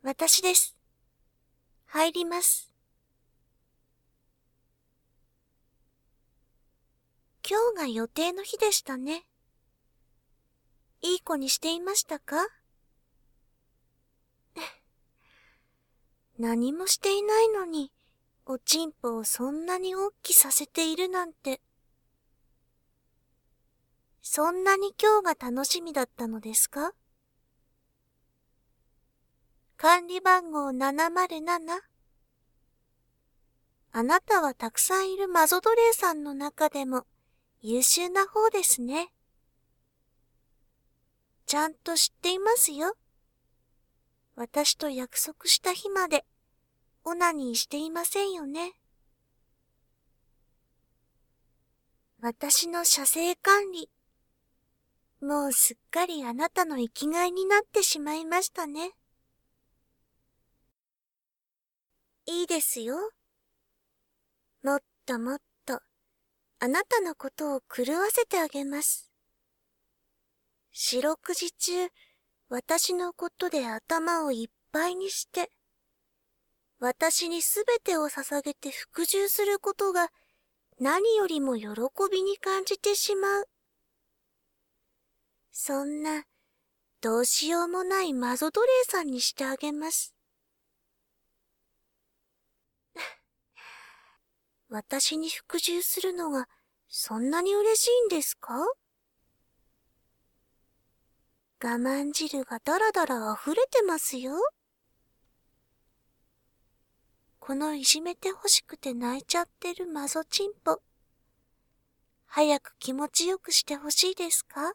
私です。入ります。今日が予定の日でしたね。いい子にしていましたか？何もしていないのに、おちんぽをそんなに大きさせているなんて。そんなに今日が楽しみだったのですか？管理番号707。あなたはたくさんいるマゾ奴隷さんの中でも優秀な方ですね。ちゃんと知っていますよ。私と約束した日までオナニーしていませんよね。私の射精管理、もうすっかりあなたの生きがいになってしまいましたね。いいですよ。もっともっとあなたのことを狂わせてあげます。四六時中、私のことで頭をいっぱいにして、私にすべてを捧げて服従することが何よりも喜びに感じてしまう。そんな、どうしようもないマゾ奴隷さんにしてあげます。私に服従するのがそんなに嬉しいんですか？我慢汁がだらだら溢れてますよ。このいじめてほしくて泣いちゃってるマゾチンポ。早く気持ちよくしてほしいですか？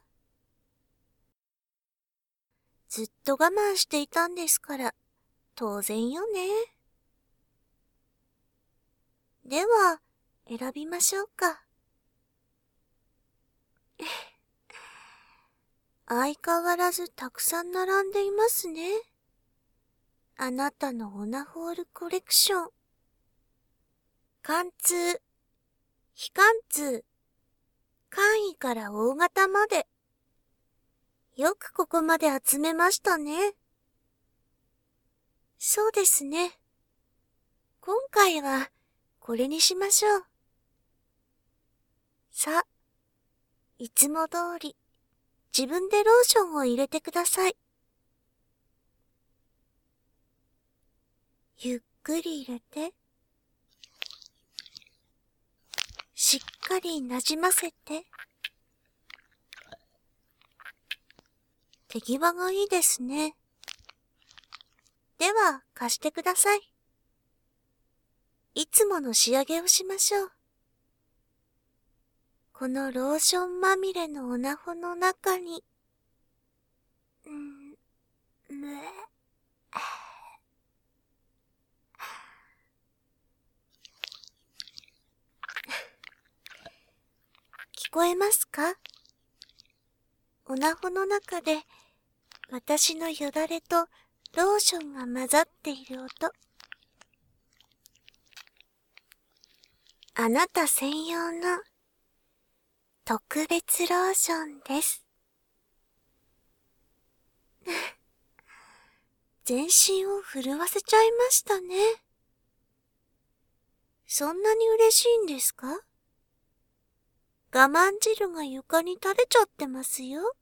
ずっと我慢していたんですから、当然よね。では、選びましょうか。相変わらずたくさん並んでいますね。あなたのオナホールコレクション。貫通、非貫通、簡易から大型まで。よくここまで集めましたね。そうですね。今回はこれにしましょう。さあ、いつも通り自分でローションを入れてください。ゆっくり入れて、しっかりなじませて。手際がいいですね。では、貸してください。いつもの仕上げをしましょう。このローションまみれのオナホの中に、聞こえますか？オナホの中で私のよだれとローションが混ざっている音。あなた専用の特別ローションです。全身を震わせちゃいましたね。そんなに嬉しいんですか？我慢汁が床に垂れちゃってますよ。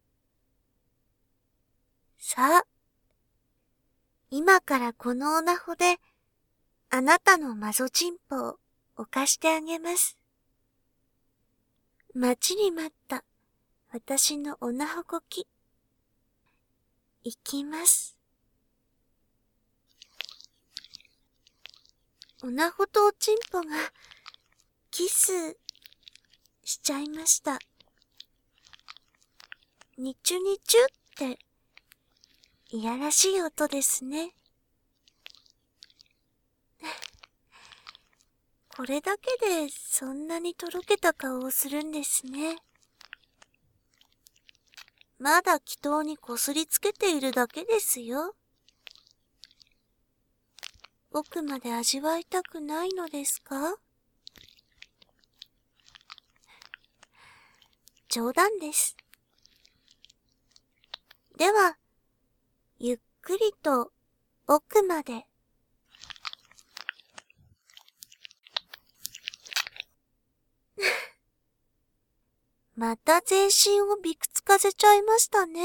さあ、今からこのオナホであなたのマゾチンポを犯してあげます。待ちに待った私のオナホコキ。いきます。オナホとおちんぽがキスしちゃいました。にちゅにちゅっていやらしい音ですね。これだけでそんなにとろけた顔をするんですね。まだ気筒にこすりつけているだけですよ。奥まで味わいたくないのですか？冗談です。では、ゆっくりと奥まで。また全身をびくつかせちゃいましたね。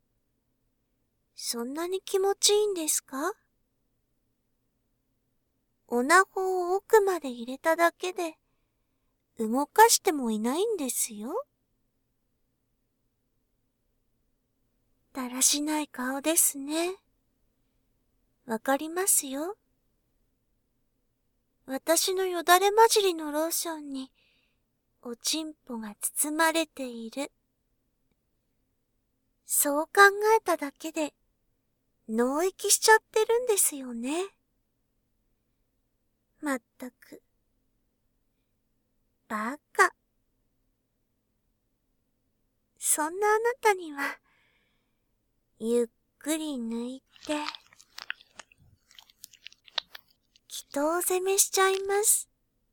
そんなに気持ちいいんですか？オナホを奥まで入れただけで、動かしてもいないんですよ。だらしない顔ですね。わかりますよ。私のよだれ混じりのローションに、おちんぽが包まれている。そう考えただけで、脳域しちゃってるんですよね。まったく。バカ。そんなあなたには、ゆっくり抜いて、祈祷攻めしちゃいます。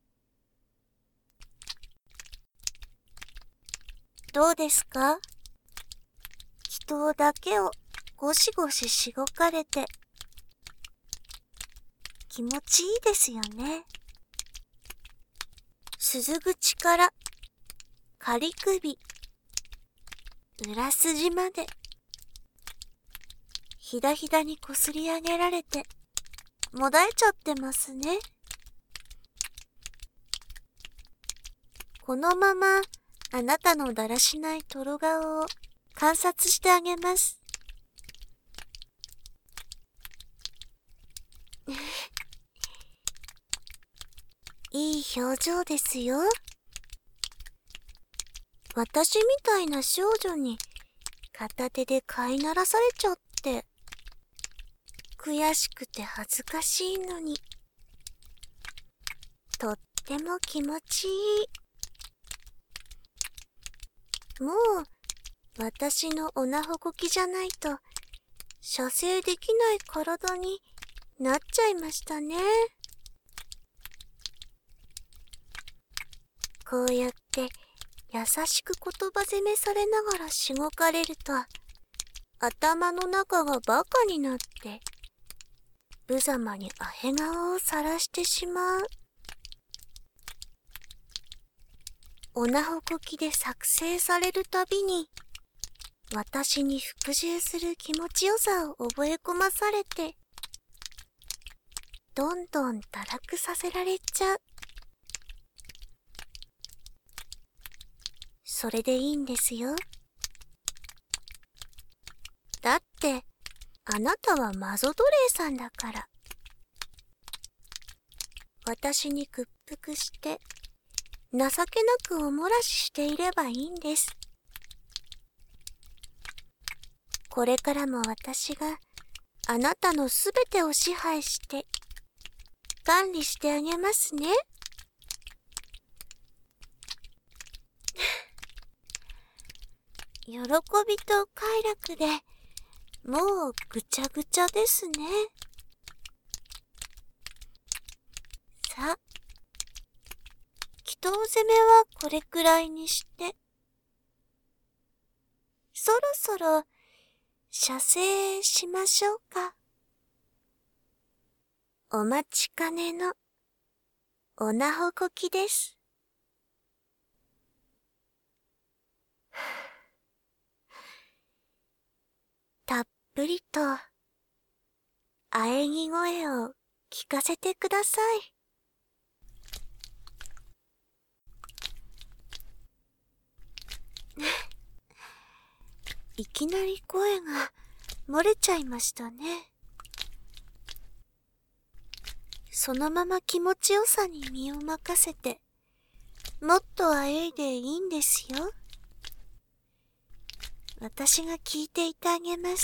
どうですか？祈祷だけをゴシゴシしごかれて、気持ちいいですよね。鈴口から仮首、裏筋まで、ひだひだにこすり上げられて、もだえちゃってますね。このままあなたのだらしないトロ顔を観察してあげます。いい表情ですよ。私みたいな少女に片手で飼いならされちゃって、悔しくて恥ずかしいのに、とっても気持ちいい。もう、私のおなほこきじゃないと、射精できない体になっちゃいましたね。こうやって優しく言葉責めされながらしごかれると、頭の中がバカになって、無様にアヘ顔を晒してしまう。おなほこきで作成されるたびに、私に服従する気持ちよさを覚え込まされて、どんどん堕落させられちゃう。それでいいんですよ。だって、あなたはマゾ奴隷さんだから。私に屈服して、情けなくおもらししていればいいんです。これからも私があなたのすべてを支配して管理してあげますね。喜びと快楽でもうぐちゃぐちゃですね。さあ、祈祷攻めはこれくらいにして、そろそろ射精しましょうか。お待ちかねのおなほこきです。たっぷりと喘ぎ声を聞かせてください。いきなり声が漏れちゃいましたね。そのまま気持ちよさに身を任せて、もっとあえいでいいんですよ。私が聞いていてあげます。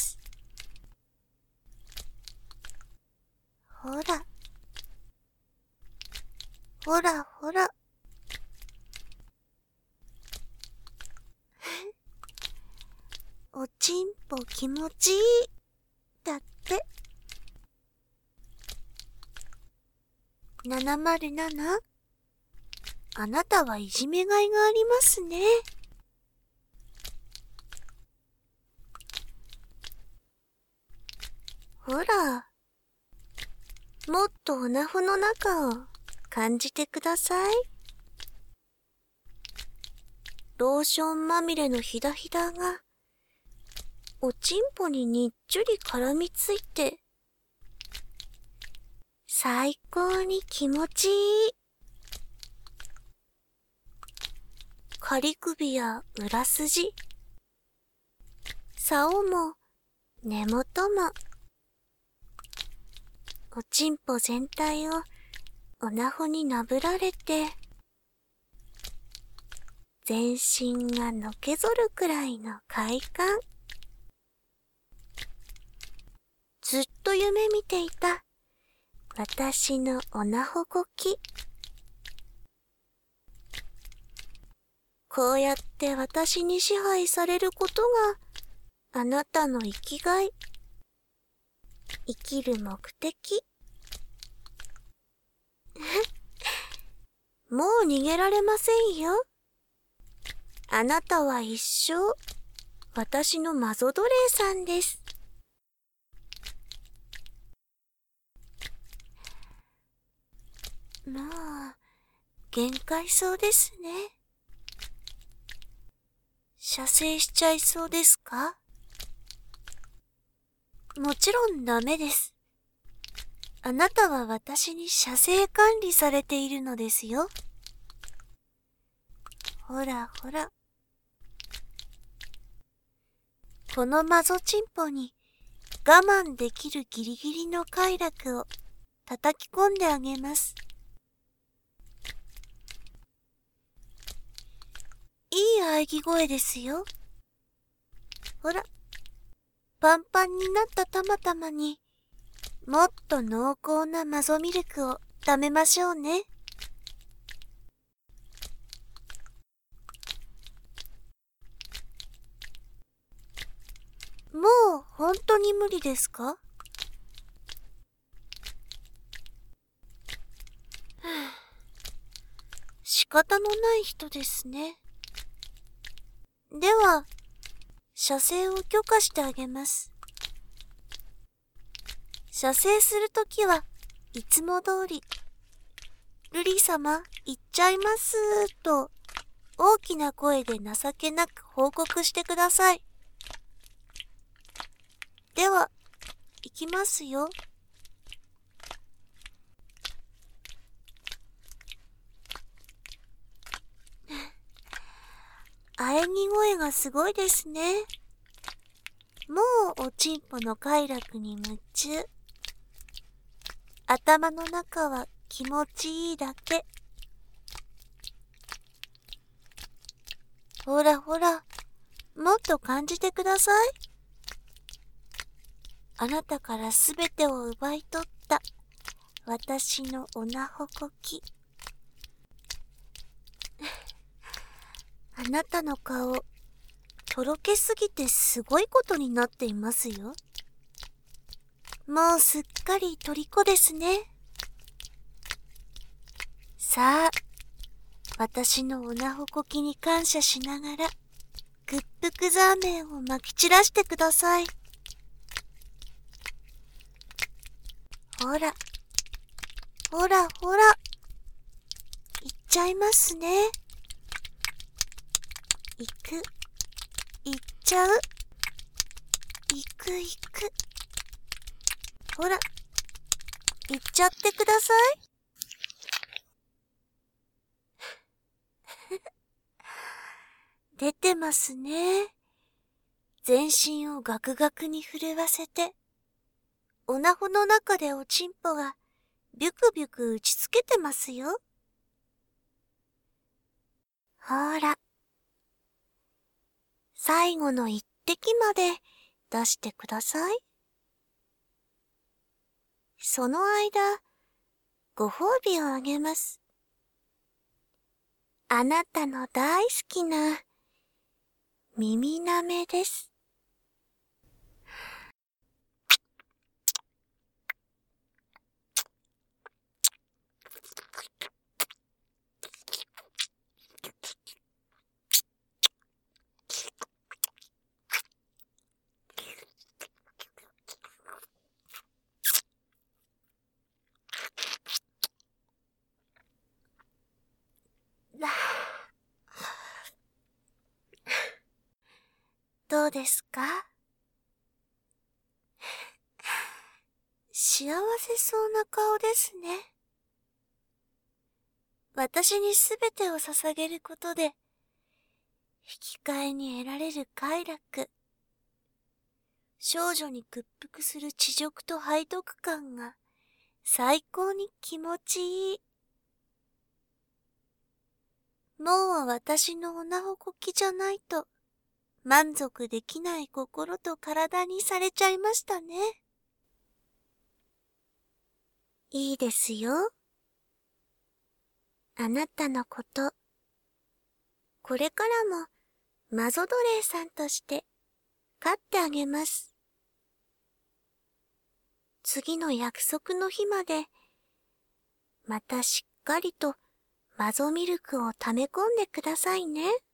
ほら。ほらほら。おちんぽ気持ちいい。だって。707。あなたはいじめがいがありますね。ほら、 もっとおなほの中を感じてください。ローションまみれのひだひだが、おちんぽににっちゅり絡みついて、最高に気持ちいい。仮首や裏筋、竿も根元も、おちんぽ全体をおなほになぶられて、全身がのけぞるくらいの快感。ずっと夢見ていた私のおなほこき。こうやって私に支配されることがあなたの生きがい、生きる目的。もう逃げられませんよ。あなたは一生私のマゾ奴隷さんです。もう限界そうですね。射精しちゃいそうですか？もちろんダメです。あなたは私に射精管理されているのですよ。ほらほら。このマゾチンポに我慢できるギリギリの快楽を叩き込んであげます。いい喘ぎ声ですよ。ほら、パンパンになったたまたまにもっと濃厚なマゾミルクを食べましょうね。もう本当に無理ですか？仕方のない人ですね。では、射精を許可してあげます。射精するときはいつも通り、ルリ様、行っちゃいますと大きな声で情けなく報告してください。では、行きますよ。喘ぎ声がすごいですね。もうおちんぽの快楽に夢中。頭の中は気持ちいいだけ。ほらほら、もっと感じてください。あなたからすべてを奪い取った私のおなほこき。あなたの顔、とろけすぎてすごいことになっていますよ。もうすっかり虜ですね。さあ、私のおなほこきに感謝しながら、屈服ザーメンをまき散らしてください。ほら、ほらほら、いっちゃいますね。いく、いっちゃう。いくいく。ほら、いっちゃってください。出てますね。全身をガクガクに震わせて、おなほの中でおちんぽがビュクビュク打ちつけてますよ。ほら、最後の一滴まで出してください。その間、ご褒美をあげます。あなたの大好きな耳なめです。 ですか？幸せそうな顔ですね。私にすべてを捧げることで、引き換えに得られる快楽、少女に屈服する恥辱と背徳感が最高に気持ちいい。もう私の女ほこきじゃないと満足できない心と体にされちゃいましたね。いいですよ。あなたのこと、これからもマゾ奴隷さんとして飼ってあげます。次の約束の日まで、またしっかりとマゾミルクを溜め込んでくださいね。